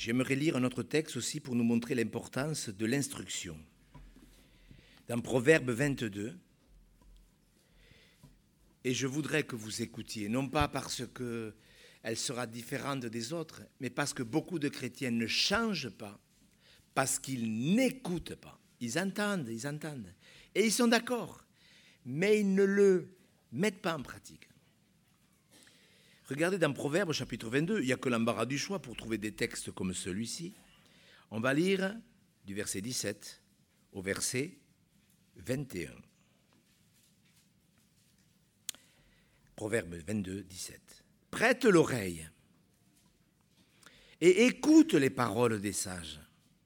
J'aimerais lire un autre texte aussi pour nous montrer l'importance de l'instruction. Dans Proverbe 22, et je voudrais que vous écoutiez, non pas parce qu'elle sera différente des autres, mais parce que beaucoup de chrétiens ne changent pas, parce qu'ils n'écoutent pas. Ils entendent, et ils sont d'accord, mais ils ne le mettent pas en pratique. Regardez dans Proverbes chapitre 22, il n'y a que l'embarras du choix pour trouver des textes comme celui-ci. On va lire du verset 17 au verset 21. Proverbe 22, 17. Prête l'oreille et écoute les paroles des sages.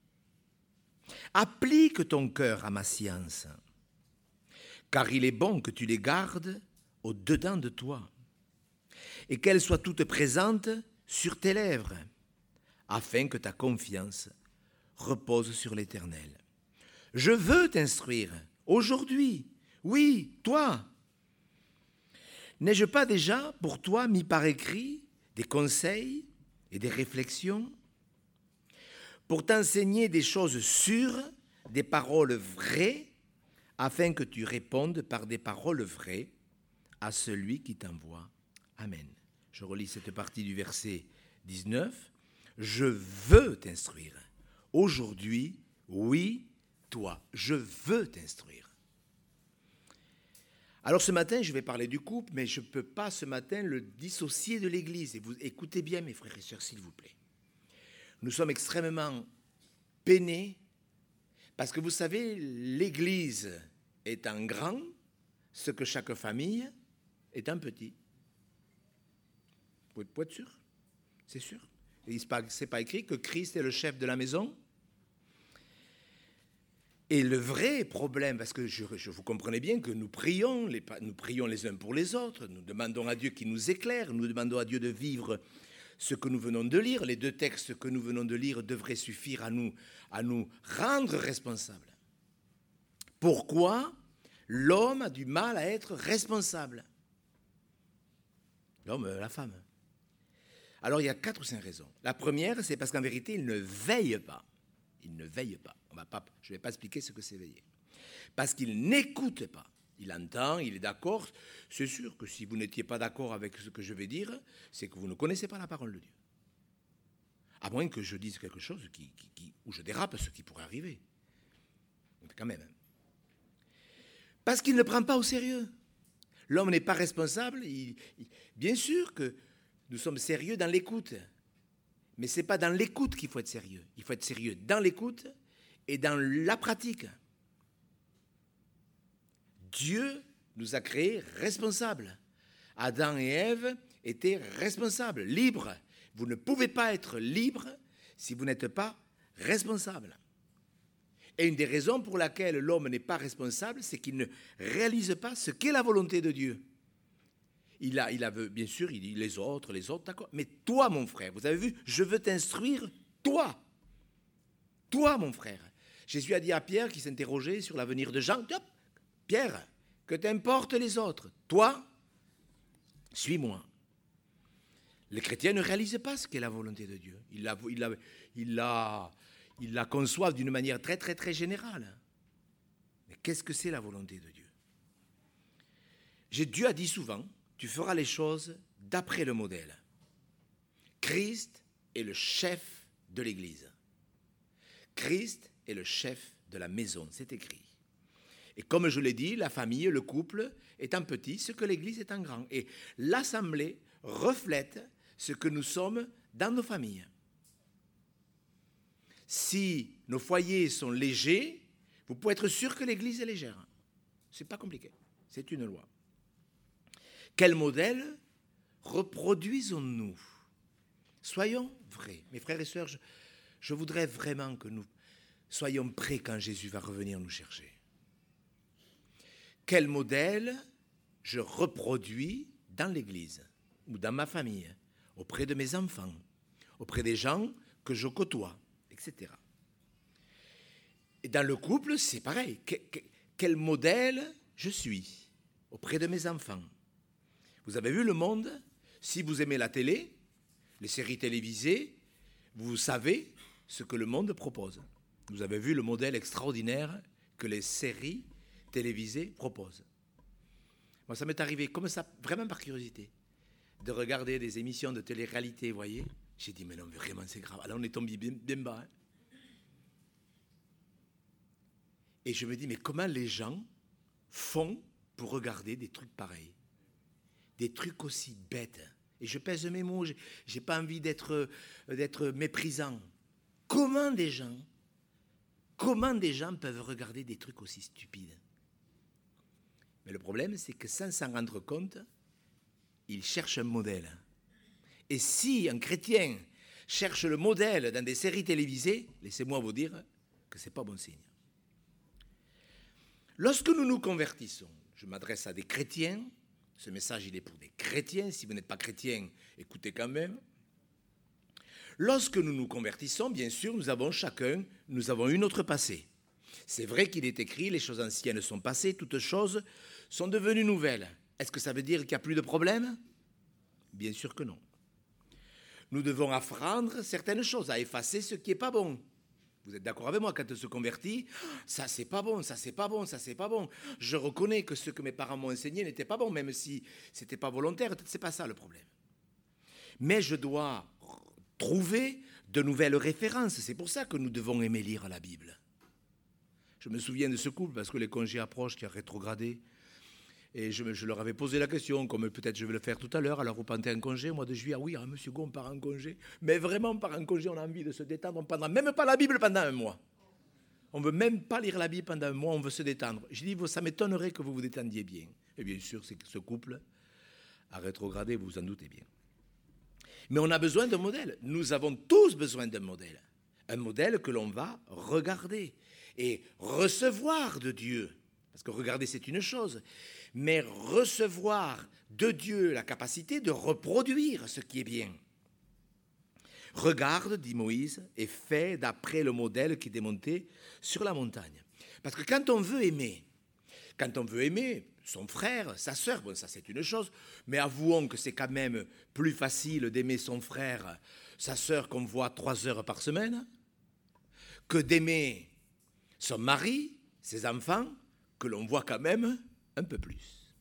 Applique ton cœur à ma science, car il est bon que tu les gardes au-dedans de toi, et qu'elles soient toutes présentes sur tes lèvres, afin que ta confiance repose sur l'Éternel. Je veux t'instruire aujourd'hui, oui, toi. N'ai-je pas déjà pour toi mis par écrit des conseils et des réflexions pour t'enseigner des choses sûres, des paroles vraies, afin que tu répondes par des paroles vraies à celui qui t'envoie. Amen. Je relis cette partie du verset 19. Je veux t'instruire. Aujourd'hui, oui, toi, je veux t'instruire. Alors ce matin, je vais parler du couple, mais je ne peux pas ce matin le dissocier de l'Église. Et vous écoutez bien, mes frères et sœurs, s'il vous plaît. Nous sommes extrêmement peinés parce que vous savez, l'Église est un grand, ce que chaque famille est un petit. Vous pouvez être sûr, c'est sûr. C'est pas écrit que Christ est le chef de la maison. Et le vrai problème, parce que vous comprenez bien que nous prions les uns pour les autres, nous demandons à Dieu qu'il nous éclaire, nous demandons à Dieu de vivre ce que nous venons de lire. Les deux textes que nous venons de lire devraient suffire à nous rendre responsables. Pourquoi l'homme a du mal à être responsable? L'homme, la femme. Alors il y a 4 ou 5 raisons. La première, c'est parce qu'en vérité, il ne veille pas. Il ne veille pas. Je ne vais pas expliquer ce que c'est veiller. Parce qu'il n'écoute pas. Il entend, il est d'accord. C'est sûr que si vous n'étiez pas d'accord avec ce que je vais dire, c'est que vous ne connaissez pas la parole de Dieu. À moins que je dise quelque chose où je dérape, ce qui pourrait arriver. Mais quand même. Parce qu'il ne prend pas au sérieux. L'homme n'est pas responsable. Bien sûr que nous sommes sérieux dans l'écoute. Mais ce n'est pas dans l'écoute qu'il faut être sérieux. Il faut être sérieux dans l'écoute et dans la pratique. Dieu nous a créés responsables. Adam et Ève étaient responsables, libres. Vous ne pouvez pas être libre si vous n'êtes pas responsable. Et une des raisons pour laquelle l'homme n'est pas responsable, c'est qu'il ne réalise pas ce qu'est la volonté de Dieu. Il a bien sûr, il dit les autres, d'accord. Mais toi, mon frère, vous avez vu, je veux t'instruire, toi. Toi, mon frère. Jésus a dit à Pierre qui s'interrogeait sur l'avenir de Jean, Pierre, que t'importent les autres. Toi, suis-moi. Les chrétiens ne réalisent pas ce qu'est la volonté de Dieu. Ils la conçoivent d'une manière très, très, très générale. Mais qu'est-ce que c'est la volonté de Dieu? Dieu a dit souvent, tu feras les choses d'après le modèle. Christ est le chef de l'Église. Christ est le chef de la maison, c'est écrit. Et comme je l'ai dit, la famille, le couple est un petit, ce que l'Église est un grand. Et l'assemblée reflète ce que nous sommes dans nos familles. Si nos foyers sont légers, vous pouvez être sûr que l'Église est légère. Ce n'est pas compliqué, c'est une loi. Quel modèle reproduisons-nous? Soyons vrais. Mes frères et sœurs, je voudrais vraiment que nous soyons prêts quand Jésus va revenir nous chercher. Quel modèle je reproduis dans l'Église ou dans ma famille, auprès de mes enfants, auprès des gens que je côtoie, etc. Et dans le couple, c'est pareil. Quel modèle je suis auprès de mes enfants? Vous avez vu le monde? Si vous aimez la télé, les séries télévisées, vous savez ce que le monde propose. Vous avez vu le modèle extraordinaire que les séries télévisées proposent. Moi, ça m'est arrivé comme ça, vraiment par curiosité, de regarder des émissions de télé-réalité, vous voyez. J'ai dit, mais non, vraiment, c'est grave. Alors, on est tombé bien bas. Hein. Et je me dis, mais comment les gens font pour regarder des trucs pareils? Des trucs aussi bêtes. Et je pèse mes mots, je n'ai pas envie d'être méprisant. Comment des gens peuvent regarder des trucs aussi stupides? Mais le problème, c'est que sans s'en rendre compte, ils cherchent un modèle. Et si un chrétien cherche le modèle dans des séries télévisées, laissez-moi vous dire que ce n'est pas bon signe. Lorsque nous nous convertissons, je m'adresse à des chrétiens, ce message il est pour des chrétiens, si vous n'êtes pas chrétien, écoutez quand même. Lorsque nous nous convertissons, bien sûr, nous avons eu notre passé. C'est vrai qu'il est écrit, les choses anciennes sont passées, toutes choses sont devenues nouvelles. Est-ce que ça veut dire qu'il n'y a plus de problème? Bien sûr que non. Nous devons apprendre certaines choses, à effacer ce qui n'est pas bon. Vous êtes d'accord avec moi, quand on se convertit, ça c'est pas bon, ça c'est pas bon, ça c'est pas bon. Je reconnais que ce que mes parents m'ont enseigné n'était pas bon, même si c'était pas volontaire, c'est pas ça le problème. Mais je dois trouver de nouvelles références, c'est pour ça que nous devons aimer lire la Bible. Je me souviens de ce couple, parce que les congés approchent, qui a rétrogradé, et je leur avais posé la question, comme peut-être je vais le faire tout à l'heure, alors vous partez en congé, au mois de juillet, ah oui, monsieur Gon part en congé, mais vraiment part en congé, on a envie de se détendre, on ne prendra même pas la Bible pendant un mois. On ne veut même pas lire la Bible pendant un mois, on veut se détendre. Je dis, ça m'étonnerait que vous vous détendiez bien. Et bien sûr, c'est que ce couple a rétrogradé, vous vous en doutez bien. Mais on a besoin d'un modèle. Nous avons tous besoin d'un modèle. Un modèle que l'on va regarder et recevoir de Dieu. Parce que regarder, c'est une chose. Mais recevoir de Dieu la capacité de reproduire ce qui est bien. Regarde, dit Moïse, et fais d'après le modèle qui est démonté sur la montagne. Parce que quand on veut aimer son frère, sa sœur, bon ça c'est une chose, mais avouons que c'est quand même plus facile d'aimer son frère, sa sœur qu'on voit 3 heures par semaine, que d'aimer son mari, ses enfants, que l'on voit quand même un peu plus.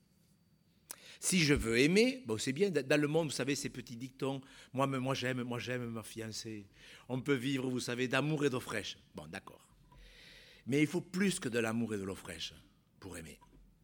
Si je veux aimer, bon c'est bien, dans le monde, vous savez, ces petits dictons, moi j'aime ma fiancée, on peut vivre, vous savez, d'amour et d'eau fraîche. Bon, d'accord. Mais il faut plus que de l'amour et de l'eau fraîche pour aimer.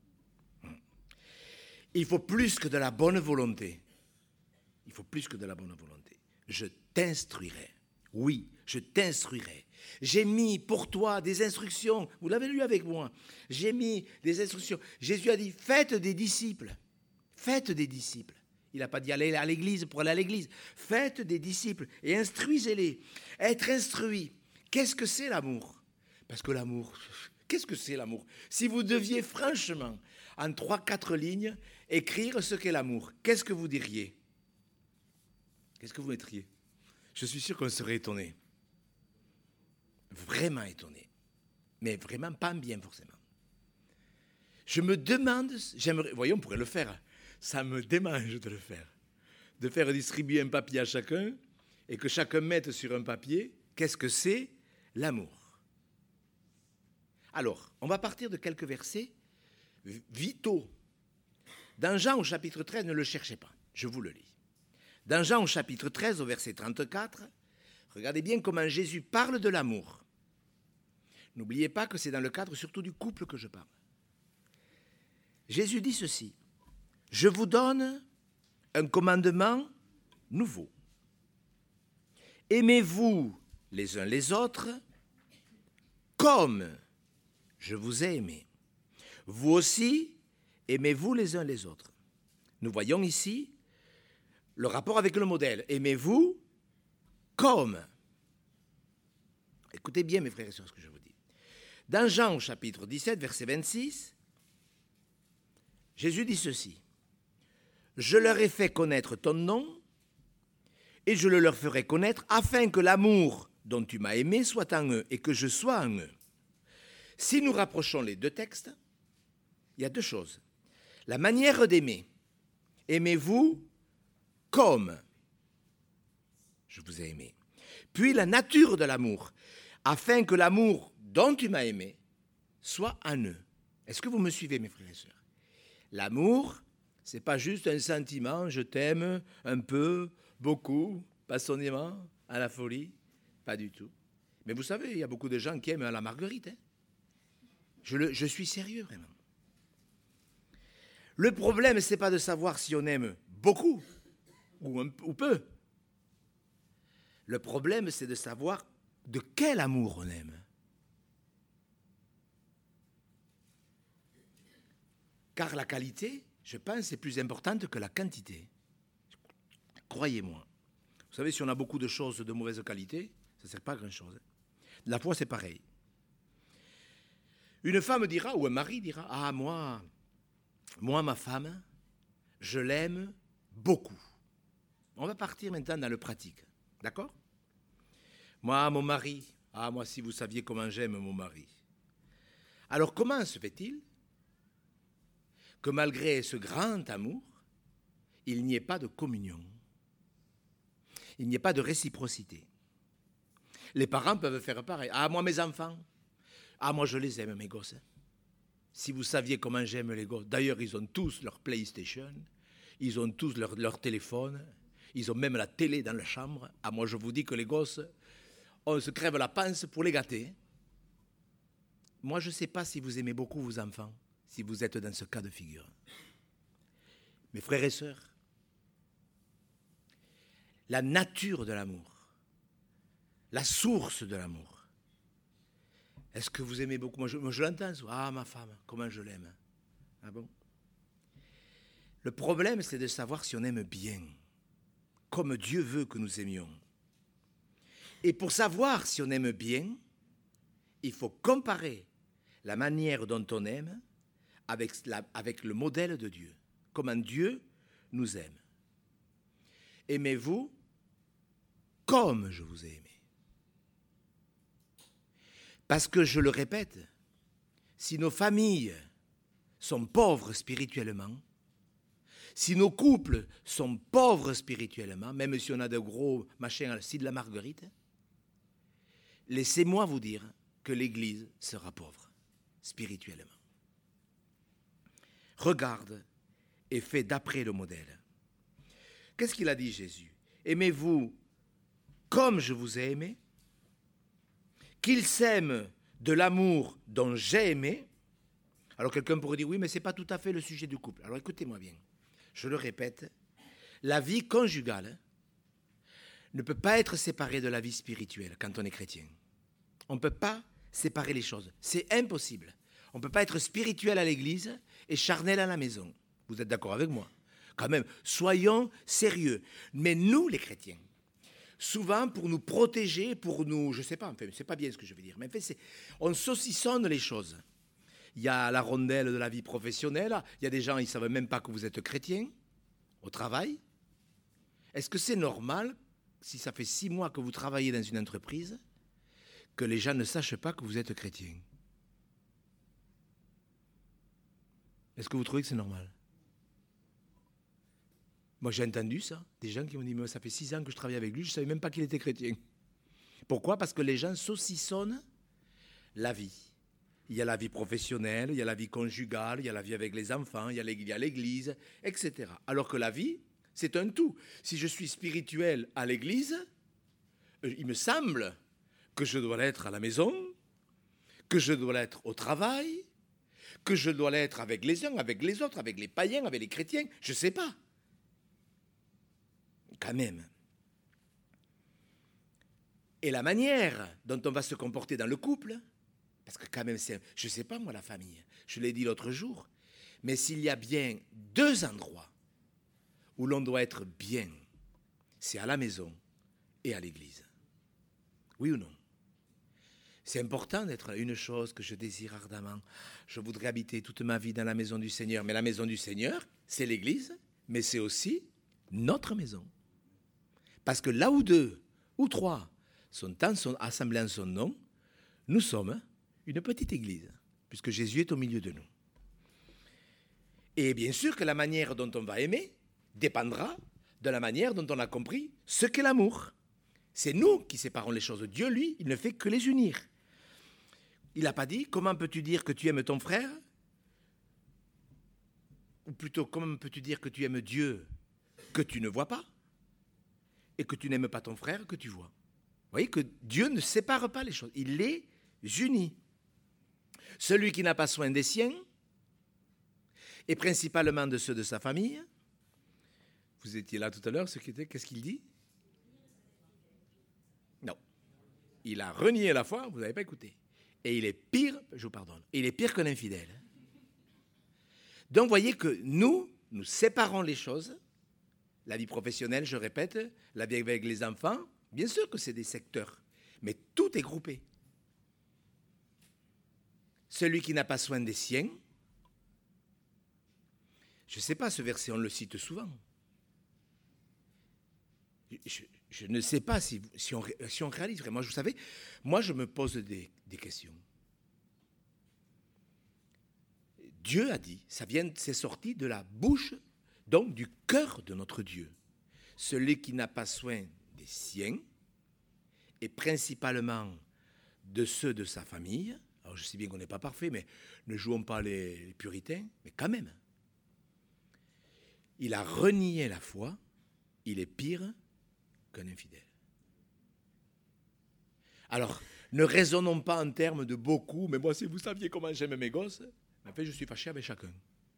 Il faut plus que de la bonne volonté. Il faut plus que de la bonne volonté. Je t'instruirai. Oui, je t'instruirai. J'ai mis pour toi des instructions. Vous l'avez lu avec moi. J'ai mis des instructions. Jésus a dit, faites des disciples. Faites des disciples. Il n'a pas dit aller à l'église pour aller à l'église. Faites des disciples et instruisez-les. Être instruit. Qu'est-ce que c'est l'amour? Parce que l'amour, qu'est-ce que c'est l'amour? Si vous deviez franchement, en 3-4 lignes, écrire ce qu'est l'amour, qu'est-ce que vous diriez? Qu'est-ce que vous mettriez? Je suis sûr qu'on serait étonné. Vraiment étonné. Mais vraiment pas bien forcément. Je me demande, voyons, on pourrait le faire. Ça me démange de le faire. De faire distribuer un papier à chacun et que chacun mette sur un papier qu'est-ce que c'est l'amour. Alors, on va partir de quelques versets vitaux. Dans Jean au chapitre 13, ne le cherchez pas, je vous le lis. Dans Jean au chapitre 13, au verset 34, regardez bien comment Jésus parle de l'amour. N'oubliez pas que c'est dans le cadre surtout du couple que je parle. Jésus dit ceci, « Je vous donne un commandement nouveau. Aimez-vous les uns les autres comme je vous ai aimé. Vous aussi, aimez-vous les uns les autres. » Nous voyons ici le rapport avec le modèle. Aimez-vous comme. Écoutez bien, mes frères et sœurs, ce que je vous dis. Dans Jean, chapitre 17, verset 26, Jésus dit ceci. « Je leur ai fait connaître ton nom, et je le leur ferai connaître, afin que l'amour dont tu m'as aimé soit en eux, et que je sois en eux. » Si nous rapprochons les deux textes, il y a deux choses. La manière d'aimer. Aimez-vous comme je vous ai aimé. puis la nature de l'amour, afin que l'amour dont tu m'as aimé soit en eux. Est-ce que vous me suivez, mes frères et sœurs? L'amour, ce n'est pas juste un sentiment, je t'aime un peu, beaucoup, passionnément, à la folie, pas du tout. Mais vous savez, il y a beaucoup de gens qui aiment à la marguerite. Hein. Je suis sérieux, vraiment. Le problème, ce n'est pas de savoir si on aime beaucoup ou peu. Le problème, c'est de savoir de quel amour on aime. Car la qualité, je pense, est plus importante que la quantité. Croyez-moi. Vous savez, si on a beaucoup de choses de mauvaise qualité, ça ne sert pas à grand-chose. La foi, c'est pareil. Une femme dira, ou un mari dira, « Ah, moi, ma femme, je l'aime beaucoup. » On va partir maintenant dans le pratique. D'accord? Moi, mon mari, ah, moi, si vous saviez comment j'aime mon mari. Alors, comment se fait-il que malgré ce grand amour, il n'y ait pas de communion, il n'y ait pas de réciprocité? Les parents peuvent faire pareil. Ah, moi, mes enfants, ah, moi, je les aime, mes gosses. Si vous saviez comment j'aime les gosses, d'ailleurs, ils ont tous leur PlayStation, ils ont tous leur téléphone, ils ont même la télé dans la chambre. Ah, moi, je vous dis que les gosses, on se crève la panse pour les gâter. Moi, je ne sais pas si vous aimez beaucoup vos enfants, si vous êtes dans ce cas de figure. Mes frères et sœurs, la nature de l'amour, la source de l'amour, est-ce que vous aimez beaucoup? Moi, je l'entends. Ah, ma femme, comment je l'aime. Ah bon? Le problème, c'est de savoir si on aime bien, comme Dieu veut que nous aimions. Et pour savoir si on aime bien, il faut comparer la manière dont on aime avec le modèle de Dieu. Comment Dieu nous aime. Aimez-vous comme je vous ai aimé. Parce que, je le répète, si nos familles sont pauvres spirituellement, si nos couples sont pauvres spirituellement, même si on a de gros machins à la scie de la marguerite, laissez-moi vous dire que l'Église sera pauvre spirituellement. Regarde et fais d'après le modèle. Qu'est-ce qu'il a dit Jésus? Aimez-vous comme je vous ai aimé, qu'ils s'aiment de l'amour dont j'ai aimé. Alors quelqu'un pourrait dire, oui, mais ce n'est pas tout à fait le sujet du couple. Alors écoutez-moi bien, je le répète, la vie conjugale ne peut pas être séparée de la vie spirituelle quand on est chrétien. On ne peut pas séparer les choses, c'est impossible. On ne peut pas être spirituel à l'église et charnel à la maison. Vous êtes d'accord avec moi? Quand même, soyons sérieux. Mais nous, les chrétiens, souvent pour nous protéger, pour nous, je ne sais pas, enfin, c'est pas bien ce que je veux dire, mais en fait, on saucissonne les choses. Il y a la rondelle de la vie professionnelle, il y a des gens, ils ne savent même pas que vous êtes chrétien, au travail. Est-ce que c'est normal, si ça fait 6 mois que vous travaillez dans une entreprise, que les gens ne sachent pas que vous êtes chrétien? Est-ce que vous trouvez que c'est normal? Moi, j'ai entendu ça, des gens qui m'ont dit, mais ça fait 6 ans que je travaille avec lui, je ne savais même pas qu'il était chrétien. Pourquoi? Parce que les gens saucissonnent la vie. Il y a la vie professionnelle, il y a la vie conjugale, il y a la vie avec les enfants, il y a l'église, etc. Alors que la vie, c'est un tout. Si je suis spirituel à l'église, il me semble que je dois l'être à la maison, que je dois l'être au travail, que je dois l'être avec les uns, avec les autres, avec les païens, avec les chrétiens, je ne sais pas. Quand même. Et la manière dont on va se comporter dans le couple, parce que quand même, je ne sais pas moi la famille, je l'ai dit l'autre jour, mais s'il y a bien 2 endroits où l'on doit être bien, c'est à la maison et à l'église. Oui ou non? C'est important d'être une chose que je désire ardemment. Je voudrais habiter toute ma vie dans la maison du Seigneur. Mais la maison du Seigneur, c'est l'église, mais c'est aussi notre maison. Parce que là où 2 ou 3 sont assemblés en son nom, nous sommes une petite église, puisque Jésus est au milieu de nous. Et bien sûr que la manière dont on va aimer dépendra de la manière dont on a compris ce qu'est l'amour. C'est nous qui séparons les choses. Dieu, lui, il ne fait que les unir. Il n'a pas dit, comment peux-tu dire que tu aimes ton frère? Ou plutôt, comment peux-tu dire que tu aimes Dieu que tu ne vois pas? Et que tu n'aimes pas ton frère que tu vois? Vous voyez que Dieu ne sépare pas les choses. Il les unit. Celui qui n'a pas soin des siens, et principalement de ceux de sa famille. Vous étiez là tout à l'heure, qu'est-ce qu'il dit? Non. Il a renié la foi, vous n'avez pas écouté. Et il est pire, je vous pardonne, il est pire qu'un infidèle. Donc vous voyez que nous séparons les choses. La vie professionnelle, je répète, la vie avec les enfants, bien sûr que c'est des secteurs, mais tout est groupé. Celui qui n'a pas soin des siens, je ne sais pas, ce verset, on le cite souvent. Je ne sais pas si on réalise vraiment. Vous savez, moi, je me pose des questions. Dieu a dit, c'est sorti de la bouche, donc du cœur de notre Dieu. Celui qui n'a pas soin des siens, et principalement de ceux de sa famille. Alors, je sais bien qu'on n'est pas parfait, mais ne jouons pas les puritains, mais quand même. Il a renié la foi, il est pire qu'un infidèle. Alors, ne raisonnons pas en termes de beaucoup, mais moi, si vous saviez comment j'aime mes gosses, en fait, je suis fâché avec chacun.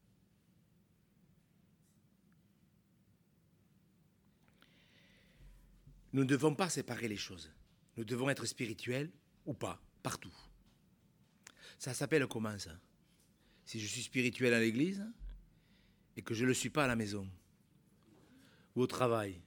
Nous ne devons pas séparer les choses. Nous devons être spirituels ou pas, partout. Ça s'appelle comment ça? Si je suis spirituel à l'église et que je ne le suis pas à la maison ou au travail,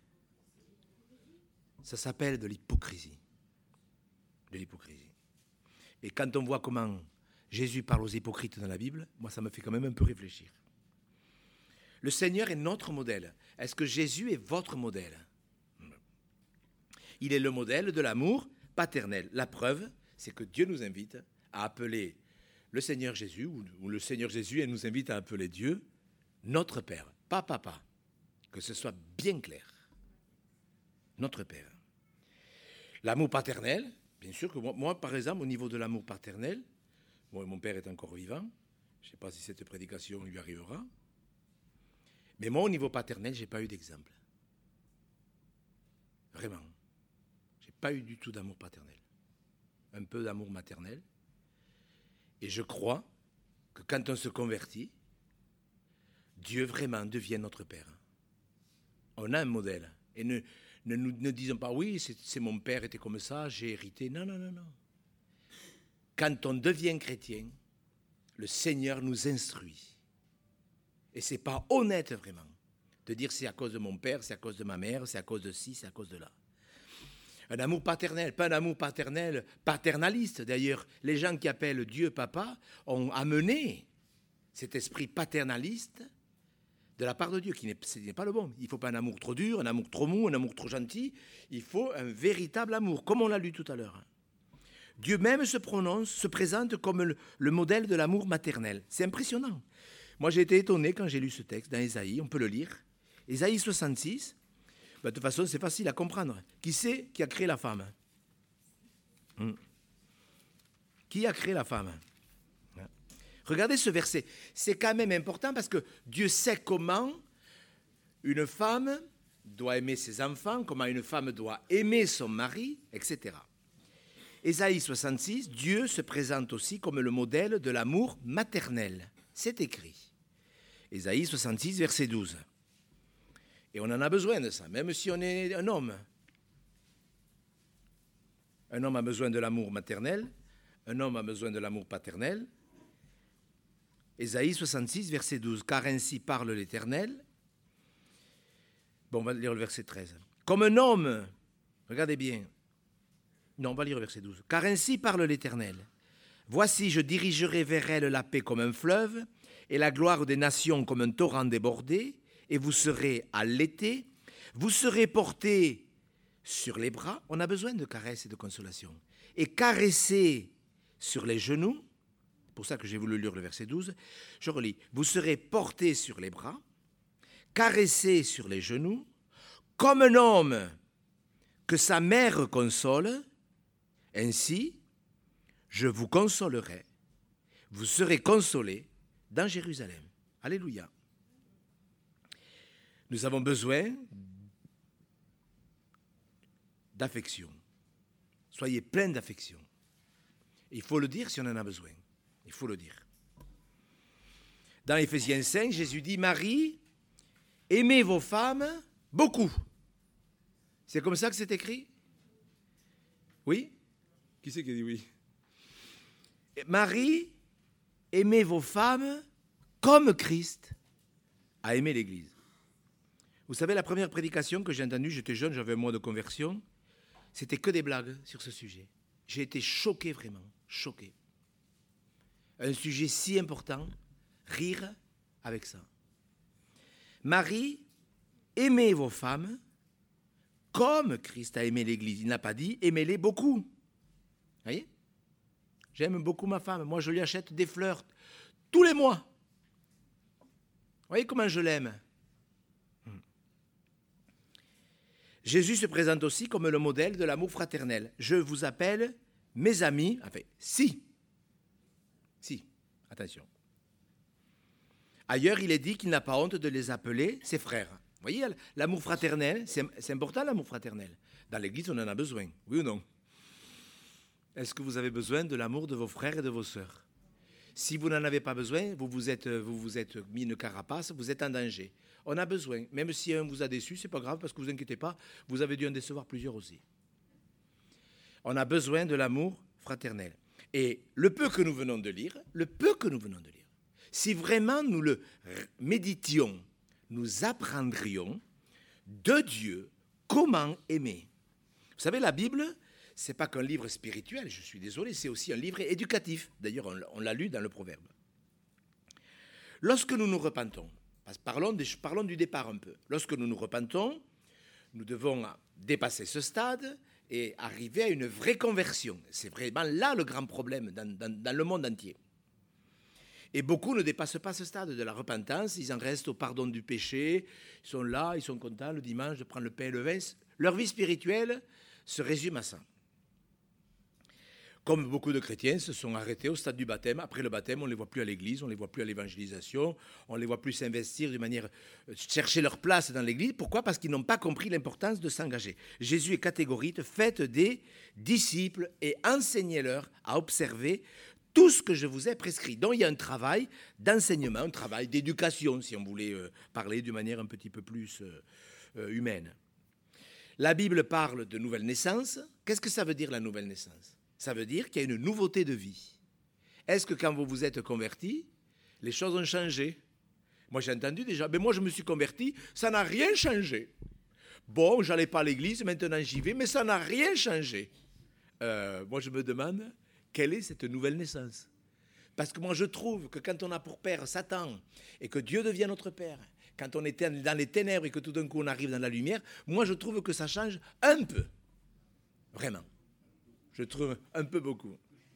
ça s'appelle de l'hypocrisie. De l'hypocrisie. Et quand on voit comment Jésus parle aux hypocrites dans la Bible, moi ça me fait quand même un peu réfléchir. Le Seigneur est notre modèle. Est-ce que Jésus est votre modèle? Il est le modèle de l'amour paternel. La preuve, c'est que Dieu nous invite à appeler le Seigneur Jésus, ou le Seigneur Jésus nous invite à appeler Dieu notre Père, pas papa. Que ce soit bien clair. Notre Père. L'amour paternel, bien sûr que moi, par exemple, au niveau de l'amour paternel, mon père est encore vivant, je ne sais pas si cette prédication lui arrivera, mais moi, au niveau paternel, je n'ai pas eu d'exemple. Vraiment. Je n'ai pas eu du tout d'amour paternel. Un peu d'amour maternel. Et je crois que quand on se convertit, Dieu vraiment devient notre Père. On a un modèle. Et ne disons pas, oui, c'est mon père était comme ça, j'ai hérité. Non, non, non, non. Quand on devient chrétien, le Seigneur nous instruit. Et ce n'est pas honnête vraiment de dire c'est à cause de mon père, c'est à cause de ma mère, c'est à cause de ci, c'est à cause de là. Un amour paternel, pas un amour paternel paternaliste. D'ailleurs, les gens qui appellent Dieu papa ont amené cet esprit paternaliste de la part de Dieu, ce n'est pas le bon. Il ne faut pas un amour trop dur, un amour trop mou, un amour trop gentil. Il faut un véritable amour, comme on l'a lu tout à l'heure. Dieu même se présente comme le modèle de l'amour maternel. C'est impressionnant. Moi, j'ai été étonné quand j'ai lu ce texte dans Ésaïe, on peut le lire. Ésaïe 66, de toute façon, c'est facile à comprendre. Qui c'est qui a créé la femme? Qui a créé la femme? Regardez ce verset. C'est quand même important parce que Dieu sait comment une femme doit aimer ses enfants, comment une femme doit aimer son mari, etc. Ésaïe 66, Dieu se présente aussi comme le modèle de l'amour maternel. C'est écrit. Ésaïe 66, verset 12. Et on en a besoin de ça, même si on est un homme. Un homme a besoin de l'amour maternel, un homme a besoin de l'amour paternel. Ésaïe 66, verset 12. Car ainsi parle l'Éternel. Bon, on va lire le verset 13. Comme un homme, regardez bien. Non, on va lire le verset 12. Car ainsi parle l'Éternel. Voici, je dirigerai vers elle la paix comme un fleuve, et la gloire des nations comme un torrent débordé, et vous serez allaité, vous serez portés sur les bras. On a besoin de caresses et de consolation. Et caressés sur les genoux. C'est pour ça que j'ai voulu lire le verset 12. Je relis. Vous serez portés sur les bras, caressés sur les genoux, comme un homme que sa mère console, ainsi je vous consolerai. Vous serez consolés dans Jérusalem. Alléluia. Nous avons besoin d'affection. Soyez pleins d'affection. Il faut le dire si on en a besoin. Il faut le dire. Dans Éphésiens 5, Jésus dit, Marie, aimez vos femmes beaucoup. C'est comme ça que c'est écrit? Oui? Qui c'est qui a dit oui? Marie, aimez vos femmes comme Christ a aimé l'Église. Vous savez, la première prédication que j'ai entendue, j'étais jeune, j'avais un mois de conversion, c'était que des blagues sur ce sujet. J'ai été choqué, vraiment, choqué. Un sujet si important, rire avec ça. Marie, aimez vos femmes comme Christ a aimé l'Église. Il n'a pas dit aimez-les beaucoup. Vous voyez? J'aime beaucoup ma femme. Moi, je lui achète des fleurs tous les mois. Vous voyez comment je l'aime? Jésus se présente aussi comme le modèle de l'amour fraternel. Je vous appelle mes amis. Enfin, si, attention. Ailleurs, il est dit qu'il n'a pas honte de les appeler ses frères. Vous voyez, l'amour fraternel, c'est important l'amour fraternel. Dans l'Église, on en a besoin, oui ou non? Est-ce que vous avez besoin de l'amour de vos frères et de vos sœurs? Si vous n'en avez pas besoin, vous vous êtes mis une carapace, vous êtes en danger. On a besoin, même si un vous a déçu, c'est pas grave parce que vous inquiétez pas, vous avez dû en décevoir plusieurs aussi. On a besoin de l'amour fraternel. Et le peu que nous venons de lire, si vraiment nous le méditions, nous apprendrions de Dieu comment aimer. Vous savez, la Bible, c'est pas qu'un livre spirituel, je suis désolé, c'est aussi un livre éducatif. D'ailleurs, on l'a lu dans le Proverbe. Lorsque nous nous repentons, parlons du départ un peu. Lorsque nous nous repentons, nous devons dépasser ce stade et arriver à une vraie conversion. C'est vraiment là le grand problème dans le monde entier. Et beaucoup ne dépassent pas ce stade de la repentance, ils en restent au pardon du péché, ils sont là, ils sont contents le dimanche de prendre le pain et le vin. Leur vie spirituelle se résume à ça. Comme beaucoup de chrétiens se sont arrêtés au stade du baptême. Après le baptême, on ne les voit plus à l'église, on ne les voit plus à l'évangélisation, on ne les voit plus s'investir de manière chercher leur place dans l'église. Pourquoi? Parce qu'ils n'ont pas compris l'importance de s'engager. Jésus est catégorique, faites des disciples et enseignez-leur à observer tout ce que je vous ai prescrit. Donc il y a un travail d'enseignement, un travail d'éducation, si on voulait parler d'une manière un petit peu plus humaine. La Bible parle de nouvelle naissance. Qu'est-ce que ça veut dire la nouvelle naissance? Ça veut dire qu'il y a une nouveauté de vie. Est-ce que quand vous vous êtes converti, les choses ont changé? Moi j'ai entendu déjà, mais moi je me suis converti, ça n'a rien changé. Bon, j'allais pas à l'église, maintenant j'y vais, mais ça n'a rien changé. Moi je me demande, quelle est cette nouvelle naissance? Parce que moi je trouve que quand on a pour père Satan et que Dieu devient notre père, quand on était dans les ténèbres et que tout d'un coup on arrive dans la lumière, moi je trouve que ça change un peu. Vraiment. Je trouve un peu beaucoup.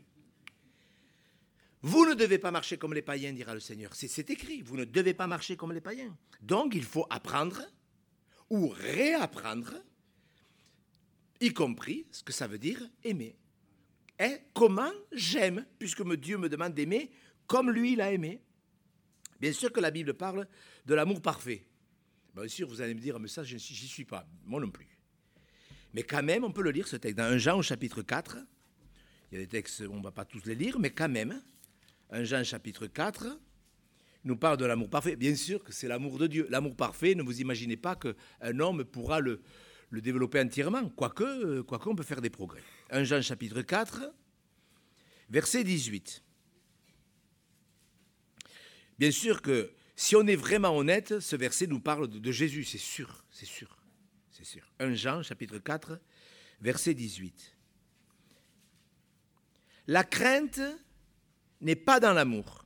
Vous ne devez pas marcher comme les païens, dira le Seigneur. C'est écrit, vous ne devez pas marcher comme les païens. Donc il faut apprendre ou réapprendre, y compris ce que ça veut dire aimer. Et comment j'aime, puisque Dieu me demande d'aimer comme lui il a aimé. Bien sûr que la Bible parle de l'amour parfait. Bien sûr, vous allez me dire, mais ça, j'y suis pas, moi non plus. Mais quand même, on peut le lire, ce texte. Dans 1 Jean, au chapitre 4, il y a des textes, on ne va pas tous les lire, mais quand même, 1 Jean, chapitre 4, nous parle de l'amour parfait. Bien sûr que c'est l'amour de Dieu. L'amour parfait, ne vous imaginez pas qu'un homme pourra le développer entièrement, quoique on peut faire des progrès. 1 Jean, chapitre 4, verset 18. Bien sûr que si on est vraiment honnête, ce verset nous parle de Jésus, c'est sûr. 1 Jean, chapitre 4, verset 18. La crainte n'est pas dans l'amour,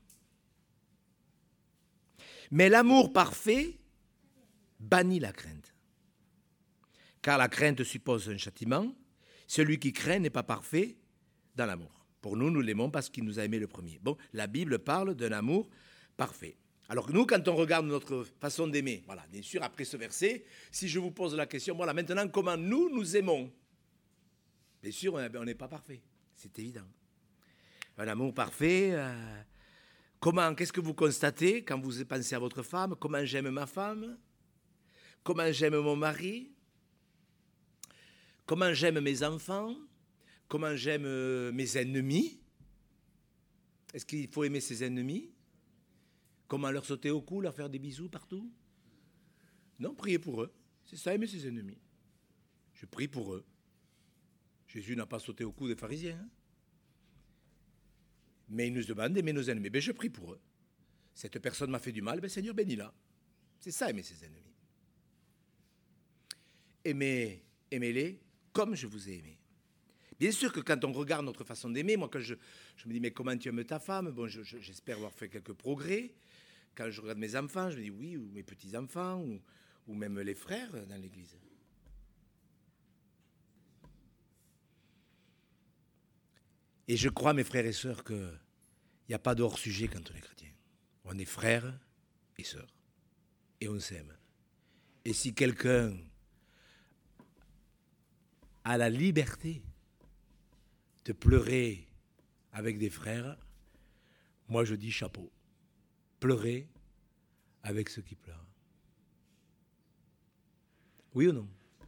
mais l'amour parfait bannit la crainte. Car la crainte suppose un châtiment. Celui qui craint n'est pas parfait dans l'amour. Pour nous, nous l'aimons parce qu'il nous a aimés le premier. Bon, la Bible parle d'un amour parfait. Alors que nous, quand on regarde notre façon d'aimer, voilà, bien sûr, après ce verset, si je vous pose la question, voilà, maintenant, comment nous aimons? Bien sûr, on n'est pas parfait, c'est évident. Un amour parfait, qu'est-ce que vous constatez quand vous pensez à votre femme? Comment j'aime ma femme? Comment j'aime mon mari? Comment j'aime mes enfants? Comment j'aime mes ennemis? Est-ce qu'il faut aimer ses ennemis? Comment leur sauter au cou, leur faire des bisous partout? Non, priez pour eux. C'est ça, aimer ses ennemis. Je prie pour eux. Jésus n'a pas sauté au cou des pharisiens. Hein? Mais il nous demande d'aimer nos ennemis. Ben, je prie pour eux. Cette personne m'a fait du mal, ben, Seigneur, bénis-la. C'est ça, aimer ses ennemis. Aimez-les comme je vous ai aimé. Bien sûr que quand on regarde notre façon d'aimer, moi, quand je me dis, mais comment tu aimes ta femme? Bon, j'espère avoir fait quelques progrès. Quand je regarde mes enfants, je me dis oui, ou mes petits-enfants, ou même les frères dans l'église. Et je crois, mes frères et sœurs, qu'il n'y a pas de hors-sujet quand on est chrétien. On est frères et sœurs. Et on s'aime. Et si quelqu'un a la liberté de pleurer avec des frères, moi je dis chapeau. Pleurer avec ceux qui pleurent. Oui ou non?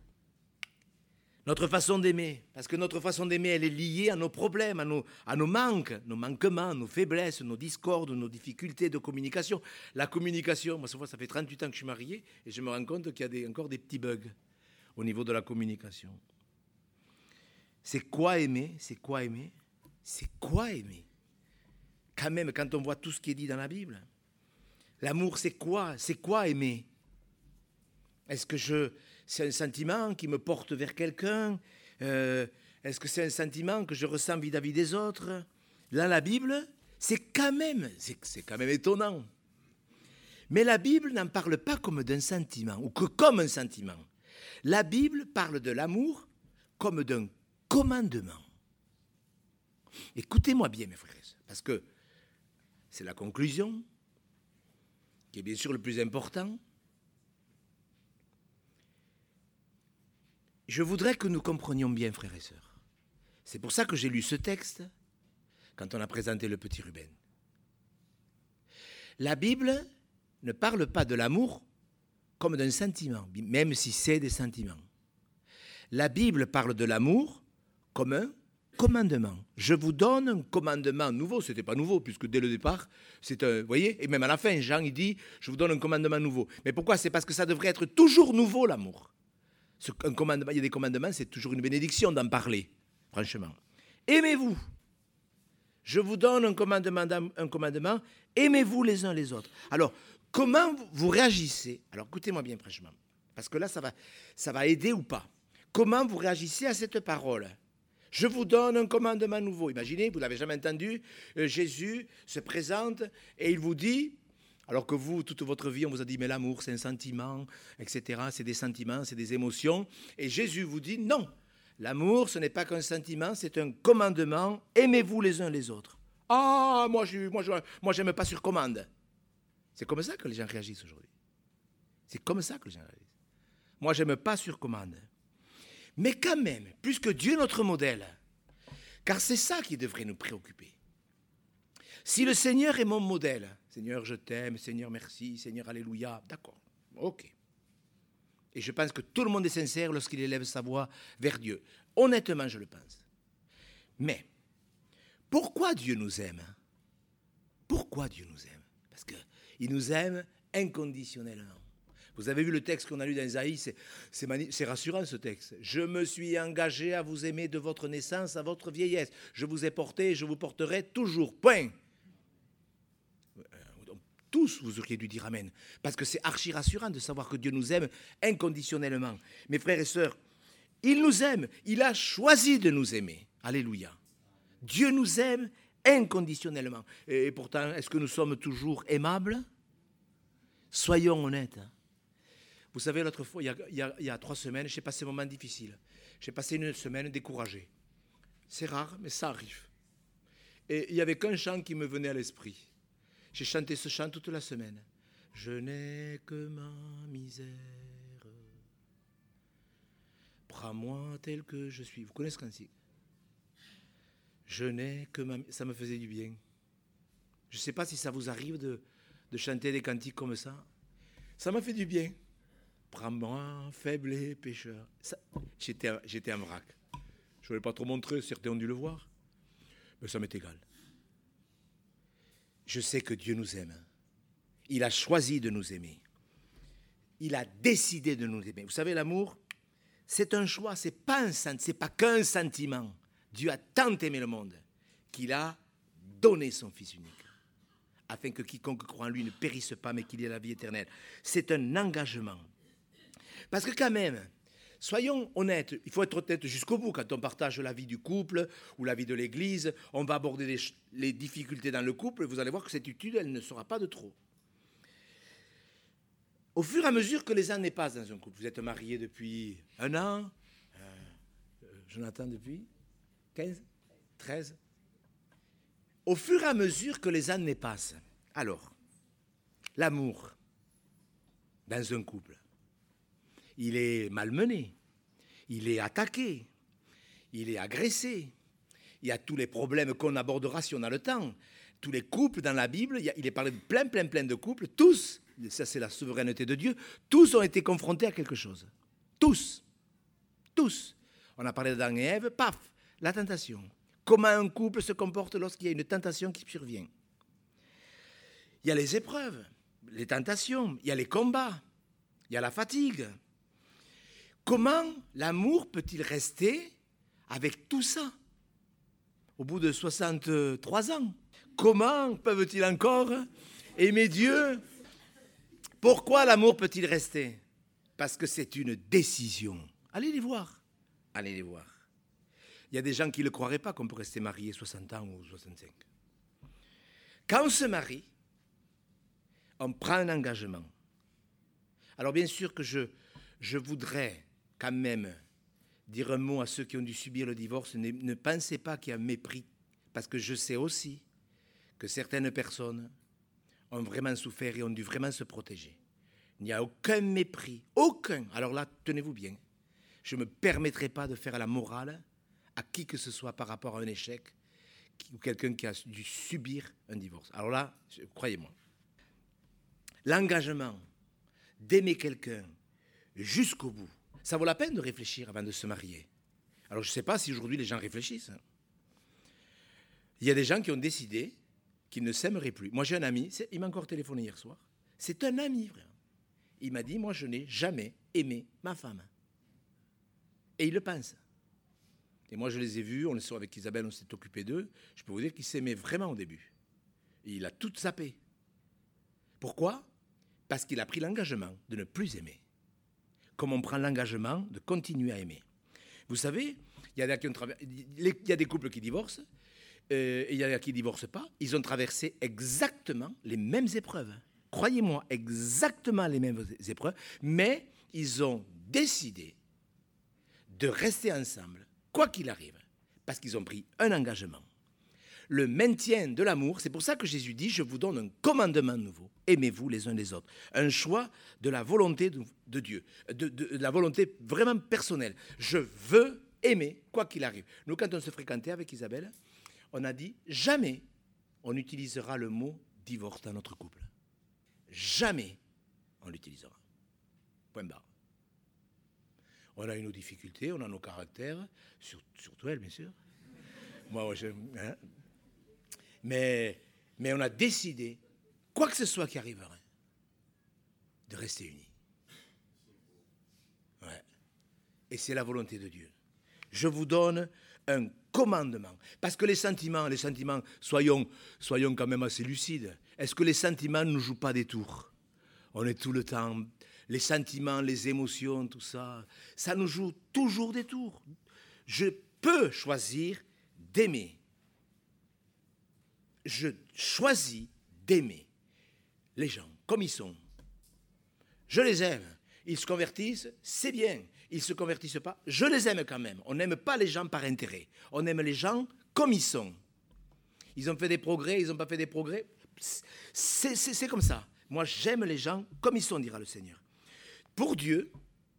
Notre façon d'aimer, parce que notre façon d'aimer, elle est liée à nos problèmes, à nos manques, nos manquements, nos faiblesses, nos discordes, nos difficultés de communication. La communication, moi ça fait 38 ans que je suis marié et je me rends compte qu'il y a encore des petits bugs au niveau de la communication. C'est quoi aimer? C'est quoi aimer? C'est quoi aimer? Quand même, quand on voit tout ce qui est dit dans la Bible. L'amour, c'est quoi? C'est quoi aimer? Est-ce que c'est un sentiment qui me porte vers quelqu'un? Est-ce que c'est un sentiment que je ressens vis-à-vis des autres? Là, la Bible, c'est quand même étonnant. Mais la Bible n'en parle pas comme d'un sentiment, ou que comme un sentiment. La Bible parle de l'amour comme d'un commandement. Écoutez-moi bien, mes frères, parce que c'est la conclusion, qui est bien sûr le plus important. Je voudrais que nous comprenions bien, frères et sœurs. C'est pour ça que j'ai lu ce texte quand on a présenté le petit Ruben. La Bible ne parle pas de l'amour comme d'un sentiment, même si c'est des sentiments. La Bible parle de l'amour comme un commandement. Je vous donne un commandement nouveau. Ce n'était pas nouveau, puisque dès le départ, c'est un... Vous voyez? Et même à la fin, Jean, il dit, je vous donne un commandement nouveau. Mais pourquoi? C'est parce que ça devrait être toujours nouveau, l'amour. Un commandement, il y a des commandements, c'est toujours une bénédiction d'en parler, franchement. Aimez-vous. Je vous donne un commandement, aimez-vous les uns les autres. Alors, comment vous réagissez? Alors, écoutez-moi bien, franchement, parce que là, ça va aider ou pas. Comment vous réagissez à cette parole? Je vous donne un commandement nouveau. Imaginez, vous ne l'avez jamais entendu, Jésus se présente et il vous dit, alors que vous, toute votre vie, on vous a dit, mais l'amour, c'est un sentiment, etc. C'est des sentiments, c'est des émotions. Et Jésus vous dit, non, l'amour, ce n'est pas qu'un sentiment, c'est un commandement. Aimez-vous les uns les autres. Ah, moi, j'aime pas sur commande. C'est comme ça que les gens réagissent aujourd'hui. C'est comme ça que les gens réagissent. Moi, j'aime pas sur commande. Mais quand même, puisque Dieu est notre modèle, car c'est ça qui devrait nous préoccuper. Si le Seigneur est mon modèle, Seigneur, je t'aime, Seigneur, merci, Seigneur, alléluia, d'accord, ok. Et je pense que tout le monde est sincère lorsqu'il élève sa voix vers Dieu. Honnêtement, je le pense. Mais, pourquoi Dieu nous aime? Pourquoi Dieu nous aime? Parce qu'il nous aime inconditionnellement. Vous avez vu le texte qu'on a lu dans Isaïe, c'est rassurant ce texte. Je me suis engagé à vous aimer de votre naissance à votre vieillesse. Je vous ai porté et je vous porterai toujours. Point. Tous, vous auriez dû dire amen. Parce que c'est archi rassurant de savoir que Dieu nous aime inconditionnellement. Mes frères et sœurs, il nous aime. Il a choisi de nous aimer. Alléluia. Dieu nous aime inconditionnellement. Et pourtant, est-ce que nous sommes toujours aimables? Soyons honnêtes. Vous savez, l'autre fois, il y a 3 semaines, j'ai passé un moment difficile. J'ai passé une semaine découragée. C'est rare, mais ça arrive. Et il n'y avait qu'un chant qui me venait à l'esprit. J'ai chanté ce chant toute la semaine. Je n'ai que ma misère. Prends-moi tel que je suis. Vous connaissez ce cantique? Je n'ai que ça me faisait du bien. Je ne sais pas si ça vous arrive de chanter des cantiques comme ça. Ça m'a fait du bien. Prends-moi, faible et pécheur. J'étais un vrac. Je ne voulais pas trop montrer, certains ont dû le voir. Mais ça m'est égal. Je sais que Dieu nous aime. Il a choisi de nous aimer. Il a décidé de nous aimer. Vous savez, l'amour, c'est un choix, c'est pas qu'un sentiment. Dieu a tant aimé le monde qu'il a donné son Fils unique, afin que quiconque croit en lui ne périsse pas, mais qu'il ait la vie éternelle. C'est un engagement. Parce que quand même, soyons honnêtes, il faut être honnête jusqu'au bout. Quand on partage la vie du couple ou la vie de l'Église, on va aborder les difficultés dans le couple, vous allez voir que cette étude, elle ne sera pas de trop. Au fur et à mesure que les années passent dans un couple, vous êtes mariés depuis 1 an, Jonathan depuis 15, 13. Au fur et à mesure que les années passent, alors, l'amour dans un couple, il est malmené, il est attaqué, il est agressé. Il y a tous les problèmes qu'on abordera si on a le temps. Tous les couples dans la Bible, il est parlé de plein de couples, tous, ça c'est la souveraineté de Dieu, tous ont été confrontés à quelque chose. Tous. On a parlé d'Adam et Ève, paf, la tentation. Comment un couple se comporte lorsqu'il y a une tentation qui survient. Il y a les épreuves, les tentations, il y a les combats, il y a la fatigue. Comment l'amour peut-il rester avec tout ça au bout de 63 ans? Comment peuvent-ils encore aimer Dieu? Pourquoi l'amour peut-il rester? Parce que c'est une décision. Allez les voir. Il y a des gens qui ne le croiraient pas qu'on peut rester marié 60 ans ou 65. Quand on se marie, on prend un engagement. Alors bien sûr que je voudrais quand même dire un mot à ceux qui ont dû subir le divorce. Ne pensez pas qu'il y a un mépris, parce que je sais aussi que certaines personnes ont vraiment souffert et ont dû vraiment se protéger. Il n'y a aucun mépris, aucun. Alors là, tenez-vous bien, je ne me permettrai pas de faire la morale à qui que ce soit par rapport à un échec ou quelqu'un qui a dû subir un divorce. Alors là, croyez-moi, l'engagement d'aimer quelqu'un jusqu'au bout, ça vaut la peine de réfléchir avant de se marier. Alors je ne sais pas si aujourd'hui les gens réfléchissent. Il y a des gens qui ont décidé qu'ils ne s'aimeraient plus. Moi j'ai un ami, il m'a encore téléphoné hier soir. C'est un ami, frère. Il m'a dit, moi je n'ai jamais aimé ma femme. Et il le pense. Et moi je les ai vus, on les sort avec Isabelle, on s'est occupé d'eux. Je peux vous dire qu'ils s'aimaient vraiment au début. Et il a tout zappé. Pourquoi? Parce qu'il a pris l'engagement de ne plus aimer. Comme on prend l'engagement de continuer à aimer. Vous savez, il y a des couples qui divorcent, et il y en a qui ne divorcent pas. Ils ont traversé exactement les mêmes épreuves. Croyez-moi, exactement les mêmes épreuves, mais ils ont décidé de rester ensemble, quoi qu'il arrive, parce qu'ils ont pris un engagement. Le maintien de l'amour, c'est pour ça que Jésus dit, je vous donne un commandement nouveau, aimez-vous les uns les autres. Un choix de la volonté de Dieu, de la volonté vraiment personnelle. Je veux aimer, quoi qu'il arrive. Nous, quand on se fréquentait avec Isabelle, on a dit, jamais on utilisera le mot divorce dans notre couple. Jamais on l'utilisera. Point barre. On a eu nos difficultés, on a nos caractères, surtout elle, bien sûr. Moi, hein. Mais on a décidé, quoi que ce soit qui arriverait, de rester unis. Ouais. Et c'est la volonté de Dieu. Je vous donne un commandement. Parce que les sentiments, soyons quand même assez lucides. Est-ce que les sentiments ne nous jouent pas des tours? On est tout le temps, les sentiments, les émotions, tout ça, ça nous joue toujours des tours. Je peux choisir d'aimer. Je choisis d'aimer les gens comme ils sont. Je les aime. Ils se convertissent, c'est bien. Ils ne se convertissent pas, je les aime quand même. On n'aime pas les gens par intérêt. On aime les gens comme ils sont. Ils ont fait des progrès, ils n'ont pas fait des progrès. C'est comme ça. Moi, j'aime les gens comme ils sont, dira le Seigneur. Pour Dieu,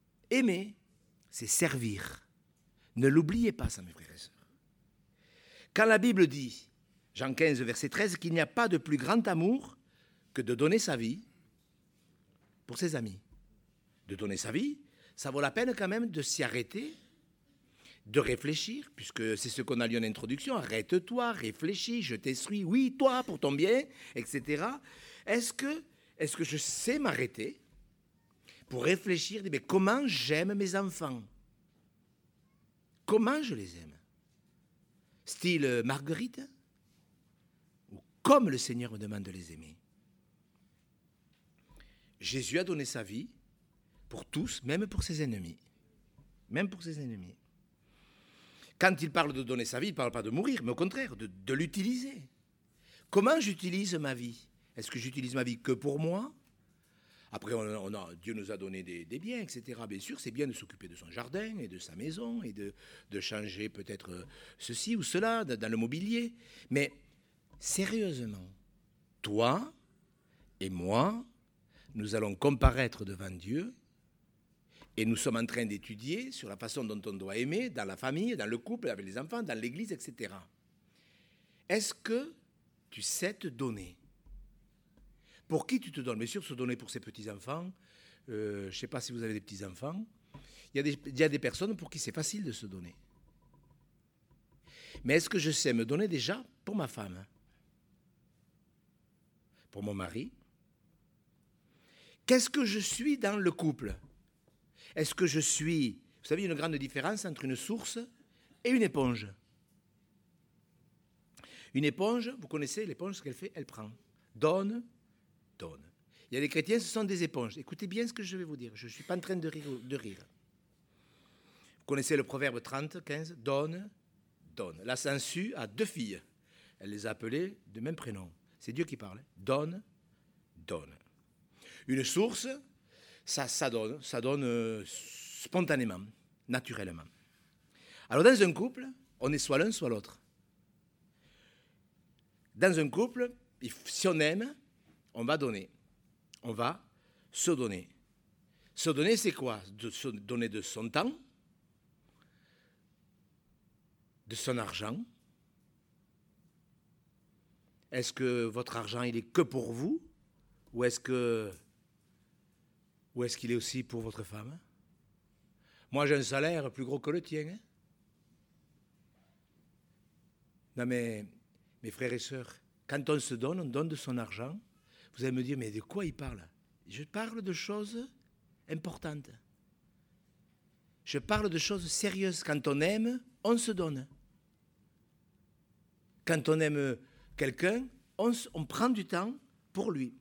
aimer, c'est servir. Ne l'oubliez pas, ça, mes frères et sœurs. Quand la Bible dit, Jean 15, verset 13, qu'il n'y a pas de plus grand amour que de donner sa vie pour ses amis. De donner sa vie, ça vaut la peine quand même de s'y arrêter, de réfléchir, puisque c'est ce qu'on a lu en introduction. Arrête-toi, réfléchis, je t'instruis, oui, toi, pour ton bien, etc. Est-ce que je sais m'arrêter pour réfléchir, mais comment j'aime mes enfants? Comment je les aime? Style Marguerite? Ou comme le Seigneur me demande de les aimer? Jésus a donné sa vie pour tous, même pour ses ennemis. Même pour ses ennemis. Quand il parle de donner sa vie, il ne parle pas de mourir, mais au contraire, de l'utiliser. Comment j'utilise ma vie? Est-ce que j'utilise ma vie que pour moi? Après, Dieu nous a donné des biens, etc. Bien sûr, c'est bien de s'occuper de son jardin et de sa maison et de changer peut-être ceci ou cela dans le mobilier. Mais sérieusement, toi et moi, nous allons comparaître devant Dieu et nous sommes en train d'étudier sur la façon dont on doit aimer dans la famille, dans le couple, avec les enfants, dans l'église, etc. Est-ce que tu sais te donner? Pour qui tu te donnes? Bien sûr, se donner pour ses petits-enfants. Je ne sais pas si vous avez des petits-enfants. Il y a des personnes pour qui c'est facile de se donner. Mais est-ce que je sais me donner déjà pour ma femme? Pour mon mari? Qu'est-ce que je suis dans le couple? Est-ce que je suis... Vous savez, il y a une grande différence entre une source et une éponge. Une éponge, vous connaissez l'éponge, ce qu'elle fait? Elle prend. Donne. Il y a des chrétiens, ce sont des éponges. Écoutez bien ce que je vais vous dire. Je ne suis pas en train de rire. Vous connaissez le proverbe 30, 15? Donne. La sangsue a 2 filles. Elle les a appelées de même prénom. C'est Dieu qui parle. Donne. Une source, ça donne spontanément, naturellement. Alors dans un couple, on est soit l'un, soit l'autre. Dans un couple, si on aime, on va donner. On va se donner. Se donner, c'est quoi? De se donner de son temps, de son argent. Est-ce que votre argent, il est que pour vous? Ou est-ce qu'il est aussi pour votre femme? Moi, j'ai un salaire plus gros que le tien. Hein? Non, mais mes frères et sœurs, quand on se donne, on donne de son argent. Vous allez me dire, mais de quoi il parle? Je parle de choses importantes. Je parle de choses sérieuses. Quand on aime, on se donne. Quand on aime quelqu'un, on prend du temps pour lui.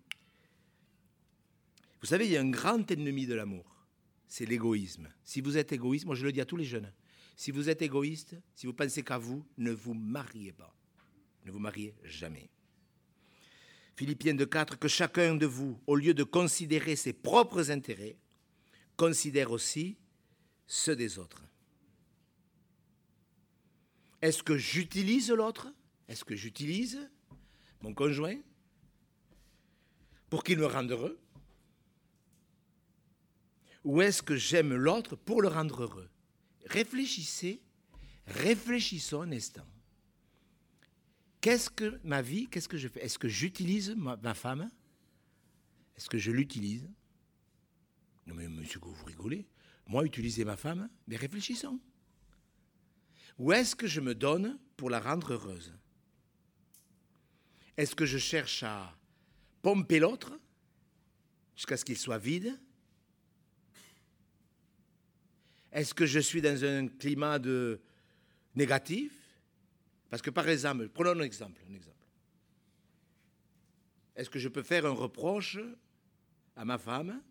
Vous savez, il y a un grand ennemi de l'amour. C'est l'égoïsme. Si vous êtes égoïste, moi je le dis à tous les jeunes, si vous êtes égoïste, si vous pensez qu'à vous, ne vous mariez pas. Ne vous mariez jamais. Philippiens 2,4, que chacun de vous, au lieu de considérer ses propres intérêts, considère aussi ceux des autres. Est-ce que j'utilise l'autre? Est-ce que j'utilise mon conjoint pour qu'il me rende heureux? Ou est-ce que j'aime l'autre pour le rendre heureux? Réfléchissons un instant. Qu'est-ce que ma vie, qu'est-ce que je fais? Est-ce que j'utilise ma femme? Est-ce que je l'utilise? Non mais monsieur, vous rigolez. Moi, utiliser ma femme, mais réfléchissons. Ou est-ce que je me donne pour la rendre heureuse? Est-ce que je cherche à pomper l'autre jusqu'à ce qu'il soit vide? Est-ce que je suis dans un climat négatif? Parce que par exemple, prenons un exemple. Est-ce que je peux faire un reproche à ma femme?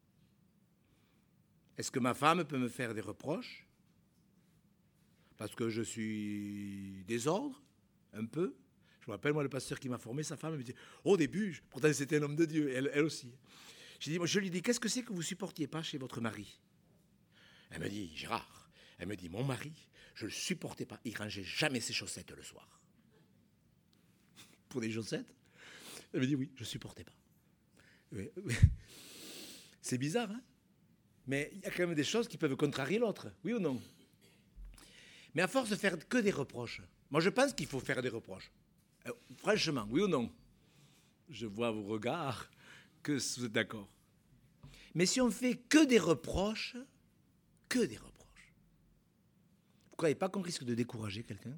Est-ce que ma femme peut me faire des reproches? Parce que je suis désordre, un peu. Je me rappelle, moi, le pasteur qui m'a formé, sa femme, elle me dit, au début, pourtant c'était un homme de Dieu, elle aussi. Je lui dis, qu'est-ce que c'est que vous ne supportiez pas chez votre mari? Elle me dit, Gérard, mon mari, je ne le supportais pas, il ne rangeait jamais ses chaussettes le soir. Pour des chaussettes? Elle me dit, oui, je ne supportais pas. Oui. C'est bizarre, hein? Mais il y a quand même des choses qui peuvent contrarier l'autre, oui ou non? Mais à force de faire que des reproches, Moi, je pense qu'il faut faire des reproches. Franchement, oui ou non? Je vois vos regards que vous êtes d'accord. Mais si on fait que des reproches, vous ne croyez pas qu'on risque de décourager quelqu'un?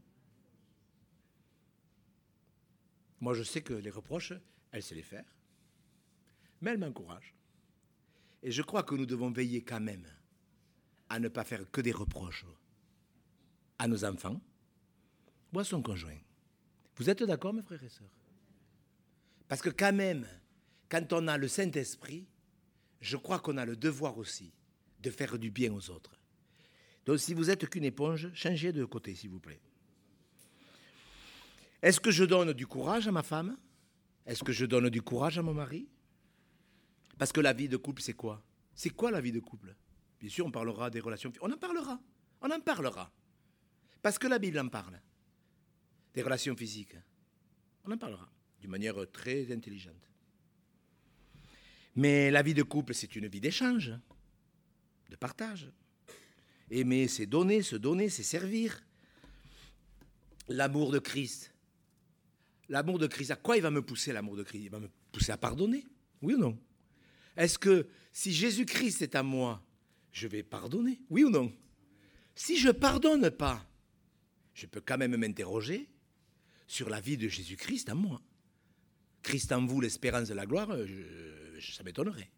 Moi, je sais que les reproches, elle sait les faire, mais elle m'encourage. Et je crois que nous devons veiller quand même à ne pas faire que des reproches à nos enfants ou à son conjoint. Vous êtes d'accord, mes frères et sœurs? Parce que quand même, quand on a le Saint-Esprit, je crois qu'on a le devoir aussi de faire du bien aux autres. Donc si vous êtes qu'une éponge, changez de côté, s'il vous plaît. Est-ce que je donne du courage à ma femme? Est-ce que je donne du courage à mon mari? Parce que la vie de couple, c'est quoi? C'est quoi la vie de couple? Bien sûr, on parlera des relations. On en parlera. Parce que la Bible en parle. Des relations physiques. On en parlera d'une manière très intelligente. Mais la vie de couple, c'est une vie d'échange, de partage. Aimer, c'est donner, se donner, c'est servir. L'amour de Christ. L'amour de Christ, à quoi il va me pousser, l'amour de Christ? Il va me pousser à pardonner, oui ou non? Est-ce que si Jésus-Christ est à moi, je vais pardonner, oui ou non? Si je ne pardonne pas, je peux quand même m'interroger sur la vie de Jésus-Christ en moi. Christ en vous, l'espérance de la gloire, ça m'étonnerait.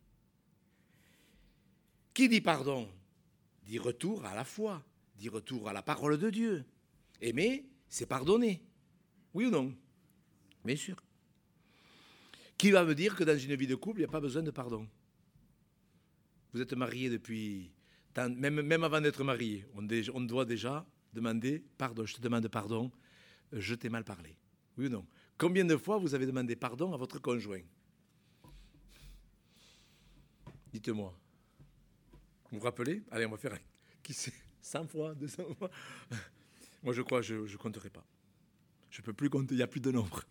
Qui dit pardon dit retour à la foi, dit retour à la parole de Dieu. Aimer, c'est pardonner, oui ou non? Bien sûr. Qui va me dire que dans une vie de couple, il n'y a pas besoin de pardon? Vous êtes marié depuis... Même avant d'être marié, on doit déjà demander pardon. Je te demande pardon, je t'ai mal parlé. Oui ou non? Combien de fois vous avez demandé pardon à votre conjoint? Dites-moi. Vous vous rappelez? Allez, on va faire... Qui sait? 100 fois, 200 fois? Moi, je crois, je ne compterai pas. Je ne peux plus compter, il n'y a plus de nombre.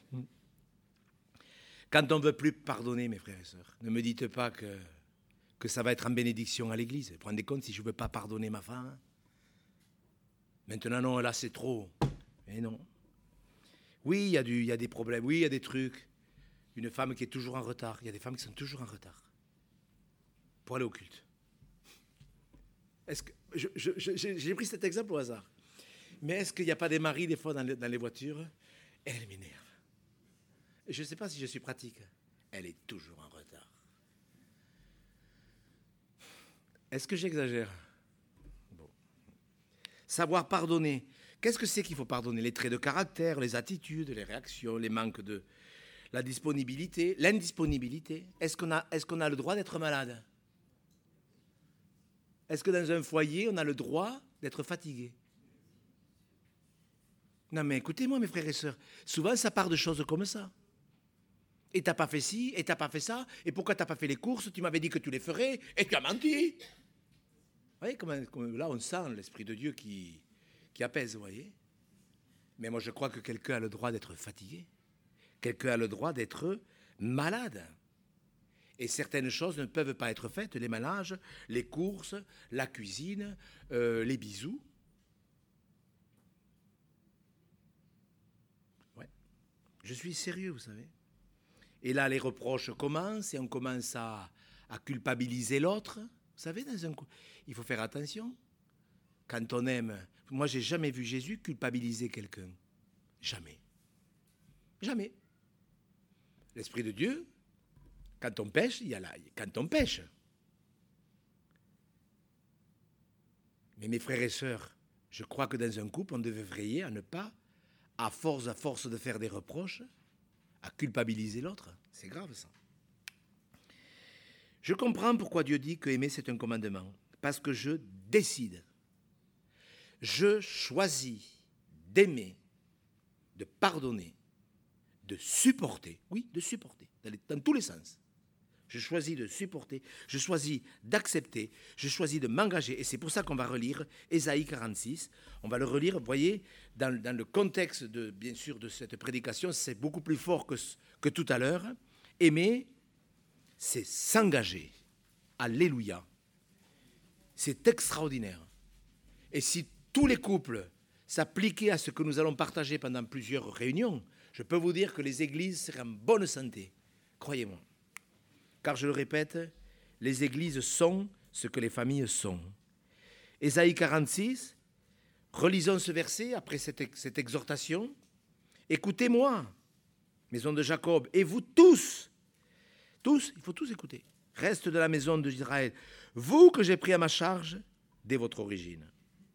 Quand on ne veut plus pardonner, mes frères et sœurs, ne me dites pas que ça va être en bénédiction à l'église. Vous vous rendez compte si je ne veux pas pardonner ma femme? Maintenant, non, là, c'est trop. Mais non. Oui, il y a des problèmes. Oui, il y a des trucs. Une femme qui est toujours en retard. Il y a des femmes qui sont toujours en retard pour aller au culte. Est-ce que j'ai pris cet exemple au hasard. Mais est-ce qu'il n'y a pas des maris, des fois, dans les voitures? Elle m'énerve. Je ne sais pas si je suis pratique. Elle est toujours en retard. Est-ce que j'exagère? Bon. Savoir pardonner. Qu'est-ce que c'est qu'il faut pardonner? Les traits de caractère, les attitudes, les réactions, les manques de... La disponibilité, l'indisponibilité. Est-ce qu'on a le droit d'être malade? Est-ce que dans un foyer, on a le droit d'être fatigué? Non mais écoutez-moi mes frères et sœurs, souvent ça part de choses comme ça. Et t'as pas fait ci, et t'as pas fait ça, et pourquoi t'as pas fait les courses? Tu m'avais dit que tu les ferais, et tu as menti. Vous voyez, comme là on sent l'Esprit de Dieu qui apaise, vous voyez. Mais moi je crois que quelqu'un a le droit d'être fatigué. Quelqu'un a le droit d'être malade. Et certaines choses ne peuvent pas être faites, les ménages, les courses, la cuisine, les bisous. Ouais. Je suis sérieux, vous savez. Et là, les reproches commencent et on commence à culpabiliser l'autre. Vous savez, il faut faire attention. Quand on aime... Moi, j'ai jamais vu Jésus culpabiliser quelqu'un. Jamais. Jamais. L'Esprit de Dieu, quand on pêche, il y a là, quand on pêche. Mais mes frères et sœurs, je crois que dans un couple, on devait veiller à ne pas, à force de faire des reproches, à culpabiliser l'autre. C'est grave ça. Je comprends pourquoi Dieu dit que aimer c'est un commandement. Parce que je décide. Je choisis d'aimer, de pardonner, de supporter. Oui, de supporter, dans tous les sens. Je choisis de supporter, je choisis d'accepter, je choisis de m'engager. Et c'est pour ça qu'on va relire Ésaïe 46. On va le relire, vous voyez, dans le contexte, bien sûr, de cette prédication, c'est beaucoup plus fort que tout à l'heure. Aimer, c'est s'engager. Alléluia. C'est extraordinaire. Et si tous les couples s'appliquait à ce que nous allons partager pendant plusieurs réunions, je peux vous dire que les églises seraient en bonne santé. Croyez-moi. Car je le répète, les églises sont ce que les familles sont. Ésaïe 46, relisons ce verset après cette exhortation. Écoutez-moi, maison de Jacob, et vous tous, il faut tous écouter, reste de la maison d'Israël, vous que j'ai pris à ma charge dès votre origine,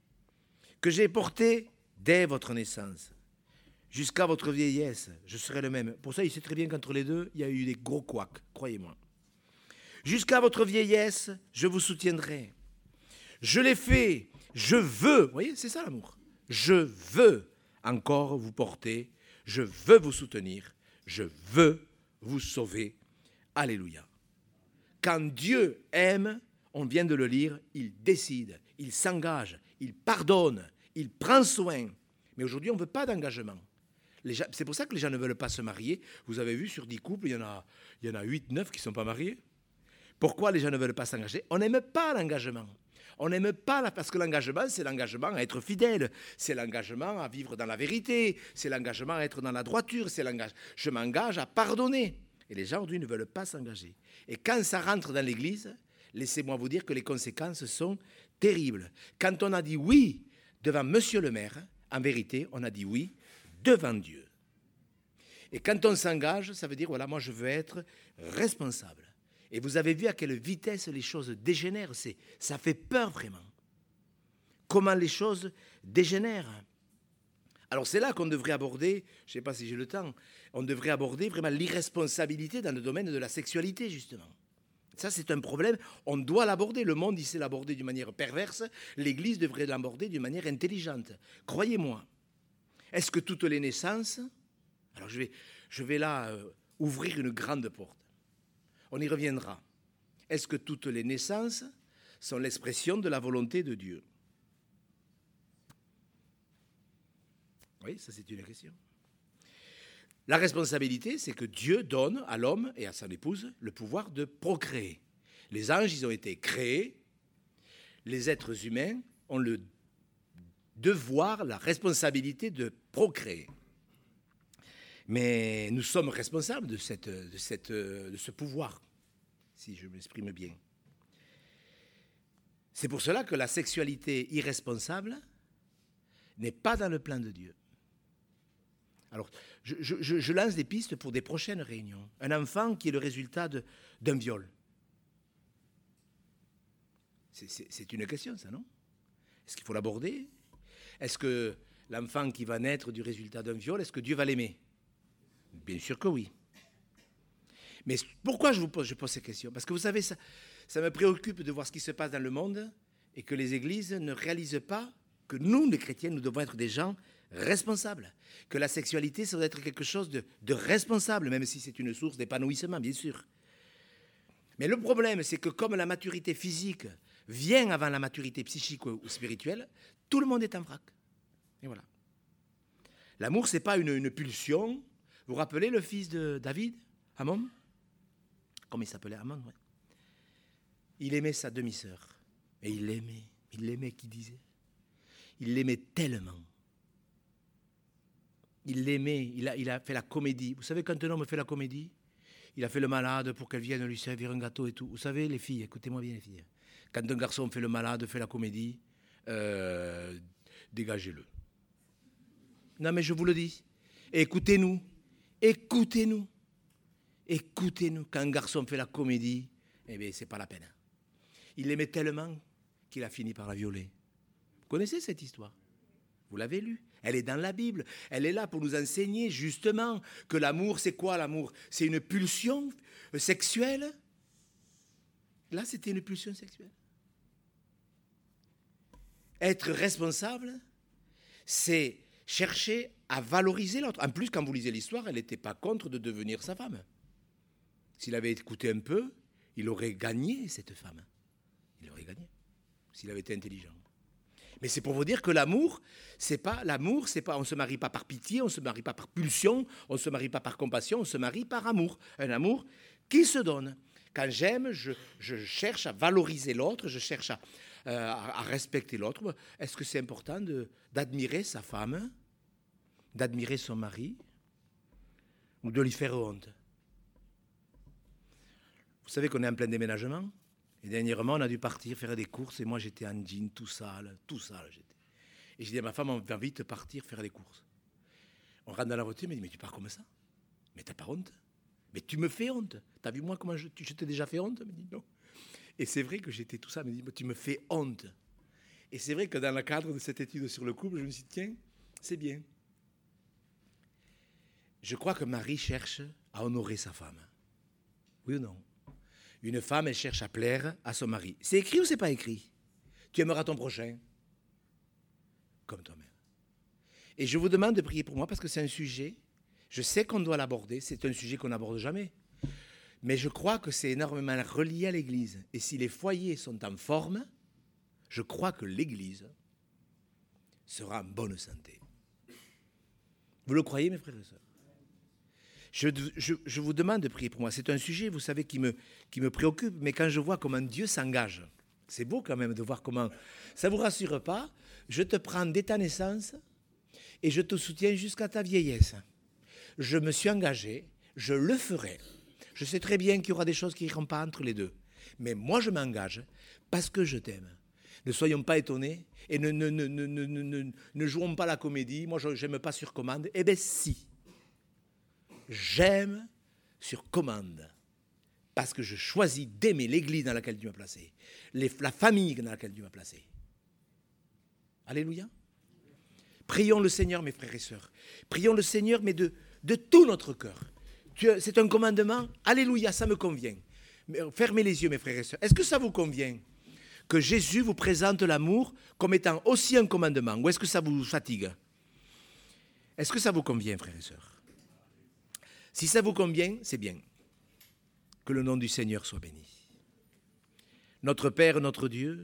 que j'ai porté dès votre naissance, jusqu'à votre vieillesse, je serai le même. Pour ça, il sait très bien qu'entre les deux, il y a eu des gros couacs, croyez-moi. Jusqu'à votre vieillesse, je vous soutiendrai. Je l'ai fait, je veux, vous voyez, c'est ça l'amour. Je veux encore vous porter, je veux vous soutenir, je veux vous sauver. Alléluia. Quand Dieu aime, on vient de le lire, il décide, il s'engage, il pardonne, il prend soin. Mais aujourd'hui, on ne veut pas d'engagement. C'est pour ça que les gens ne veulent pas se marier. Vous avez vu, sur 10 couples, il y en a 8, 9 qui ne sont pas mariés. Pourquoi les gens ne veulent pas s'engager? On n'aime pas l'engagement. On n'aime pas, parce que l'engagement, c'est l'engagement à être fidèle, c'est l'engagement à vivre dans la vérité, c'est l'engagement à être dans la droiture, je m'engage à pardonner. Et les gens aujourd'hui ne veulent pas s'engager. Et quand ça rentre dans l'Église, laissez-moi vous dire que les conséquences sont terribles. Quand on a dit oui devant Monsieur le maire, en vérité, on a dit oui devant Dieu. Et quand on s'engage, ça veut dire, voilà, moi je veux être responsable. Et vous avez vu à quelle vitesse les choses dégénèrent. Ça fait peur vraiment. Comment les choses dégénèrent. Alors c'est là qu'on devrait aborder, je ne sais pas si j'ai le temps, on devrait aborder vraiment l'irresponsabilité dans le domaine de la sexualité, justement. Ça, c'est un problème, on doit l'aborder. Le monde, il sait l'aborder d'une manière perverse. L'Église devrait l'aborder d'une manière intelligente. Croyez-moi. Est-ce que toutes les naissances... Alors je vais là ouvrir une grande porte. On y reviendra. Est-ce que toutes les naissances sont l'expression de la volonté de Dieu? Oui, ça c'est une question. La responsabilité, c'est que Dieu donne à l'homme et à son épouse le pouvoir de procréer. Les anges, ils ont été créés. Les êtres humains ont le devoir, la responsabilité de procréer. Mais nous sommes responsables de ce pouvoir, si je m'exprime bien. C'est pour cela que la sexualité irresponsable n'est pas dans le plan de Dieu. Alors, je lance des pistes pour des prochaines réunions. Un enfant qui est le résultat d'un viol. C'est une question, ça, non? Est-ce qu'il faut l'aborder? Est-ce que l'enfant qui va naître du résultat d'un viol, est-ce que Dieu va l'aimer? Bien sûr que oui. Mais pourquoi je pose ces questions? Parce que vous savez, ça me préoccupe de voir ce qui se passe dans le monde et que les églises ne réalisent pas que nous, les chrétiens, nous devons être des gens responsables. Que la sexualité, ça doit être quelque chose de responsable, même si c'est une source d'épanouissement, bien sûr. Mais le problème, c'est que comme la maturité physique vient avant la maturité psychique ou spirituelle, tout le monde est en vrac. Et voilà. L'amour, ce n'est pas une pulsion. Vous vous rappelez le fils de David, Amnon? Comment il s'appelait, Amnon, ouais. Il aimait sa demi-sœur. Et il l'aimait, qui disait? Il l'aimait tellement. Il l'aimait, il a fait la comédie. Vous savez, quand un homme fait la comédie, il a fait le malade pour qu'elle vienne lui servir un gâteau et tout. Vous savez, les filles, écoutez-moi bien les filles. Quand un garçon fait le malade, fait la comédie, dégagez-le. Non mais je vous le dis. Écoutez-nous. Écoutez-nous. Écoutez-nous. Quand un garçon fait la comédie, eh bien, c'est pas la peine. Il l'aimait tellement qu'il a fini par la violer. Vous connaissez cette histoire? Vous l'avez lue? Elle est dans la Bible. Elle est là pour nous enseigner justement que l'amour, c'est quoi l'amour? C'est une pulsion sexuelle. Là, c'était une pulsion sexuelle. Être responsable, c'est chercher à valoriser l'autre. En plus, quand vous lisez l'histoire, elle n'était pas contre de devenir sa femme. S'il avait écouté un peu, il aurait gagné cette femme. Il aurait gagné, s'il avait été intelligent. Mais c'est pour vous dire que l'amour, c'est pas, on ne se marie pas par pitié, on ne se marie pas par pulsion, on ne se marie pas par compassion, on se marie par amour. Un amour qui se donne. Quand j'aime, je cherche à valoriser l'autre, je cherche à respecter l'autre. Est-ce que c'est important d'admirer sa femme, d'admirer son mari, ou de lui faire honte? Vous savez qu'on est en plein déménagement, et dernièrement, on a dû partir faire des courses, et moi j'étais en jean, tout sale j'étais. Et j'ai dit à ma femme, on va vite partir faire des courses. On rentre dans la voiture, elle m'a dit, mais tu pars comme ça? Mais t'as pas honte? Mais tu me fais honte. T'as vu moi comment je t'ai déjà fait honte? Elle me dit non. Et c'est vrai que j'étais tout ça, elle me dit, tu me fais honte. Et c'est vrai que dans le cadre de cette étude sur le couple, je me suis dit, tiens, c'est bien. Je crois que Marie cherche à honorer sa femme. Oui ou non? Une femme, elle cherche à plaire à son mari. C'est écrit ou c'est pas écrit? Tu aimeras ton prochain comme toi-même. Et je vous demande de prier pour moi parce que c'est un sujet, je sais qu'on doit l'aborder, c'est un sujet qu'on n'aborde jamais. Mais je crois que c'est énormément relié à l'Église. Et si les foyers sont en forme, je crois que l'Église sera en bonne santé. Vous le croyez, mes frères et sœurs? Je vous demande de prier pour moi. C'est un sujet, vous savez, qui me préoccupe, mais quand je vois comment Dieu s'engage, c'est beau quand même de voir comment... Ça ne vous rassure pas? Je te prends dès ta naissance et je te soutiens jusqu'à ta vieillesse. Je me suis engagé, je le ferai. Je sais très bien qu'il y aura des choses qui n'iront pas entre les deux. Mais moi, je m'engage parce que je t'aime. Ne soyons pas étonnés et ne jouons pas la comédie. Moi, je n'aime pas sur commande. Eh bien, si. J'aime sur commande. Parce que je choisis d'aimer l'Église dans laquelle tu m'as placé. La famille dans laquelle tu m'as placé. Alléluia. Prions le Seigneur, mes frères et sœurs. Prions le Seigneur, mais de tout notre cœur. C'est un commandement. Alléluia, ça me convient. Fermez les yeux, mes frères et sœurs. Est-ce que ça vous convient que Jésus vous présente l'amour comme étant aussi un commandement? Ou est-ce que ça vous fatigue? Est-ce que ça vous convient, frères et sœurs? Si ça vous convient, c'est bien. Que le nom du Seigneur soit béni. Notre Père, notre Dieu,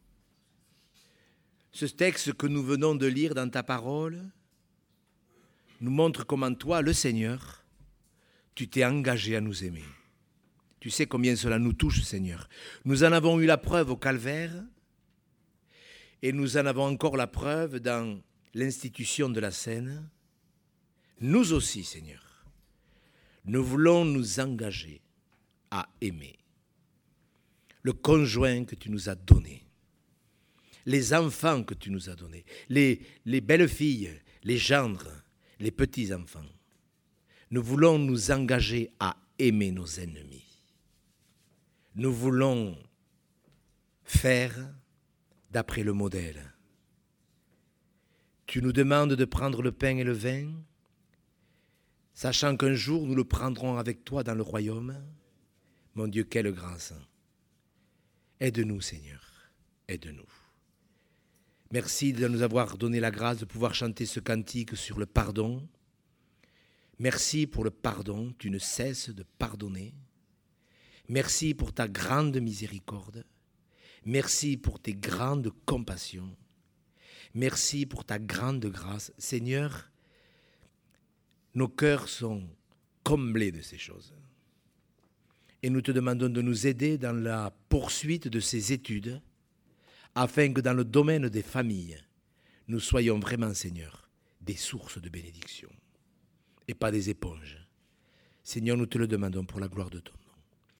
ce texte que nous venons de lire dans ta parole nous montre comment toi, le Seigneur, tu t'es engagé à nous aimer. Tu sais combien cela nous touche, Seigneur. Nous en avons eu la preuve au Calvaire et nous en avons encore la preuve dans l'institution de la scène. Nous aussi, Seigneur, nous voulons nous engager à aimer le conjoint que tu nous as donné, les enfants que tu nous as donnés, les belles filles, les gendres, les petits-enfants. Nous voulons nous engager à aimer nos ennemis. Nous voulons faire d'après le modèle. Tu nous demandes de prendre le pain et le vin, sachant qu'un jour nous le prendrons avec toi dans le royaume. Mon Dieu, quelle grâce! Aide-nous, Seigneur, aide-nous. Merci de nous avoir donné la grâce de pouvoir chanter ce cantique sur le pardon. Merci pour le pardon, tu ne cesses de pardonner. Merci pour ta grande miséricorde. Merci pour tes grandes compassions. Merci pour ta grande grâce. Seigneur, nos cœurs sont comblés de ces choses. Et nous te demandons de nous aider dans la poursuite de ces études, afin que dans le domaine des familles, nous soyons vraiment, Seigneur, des sources de bénédiction et pas des éponges. Seigneur, nous te le demandons pour la gloire de ton nom.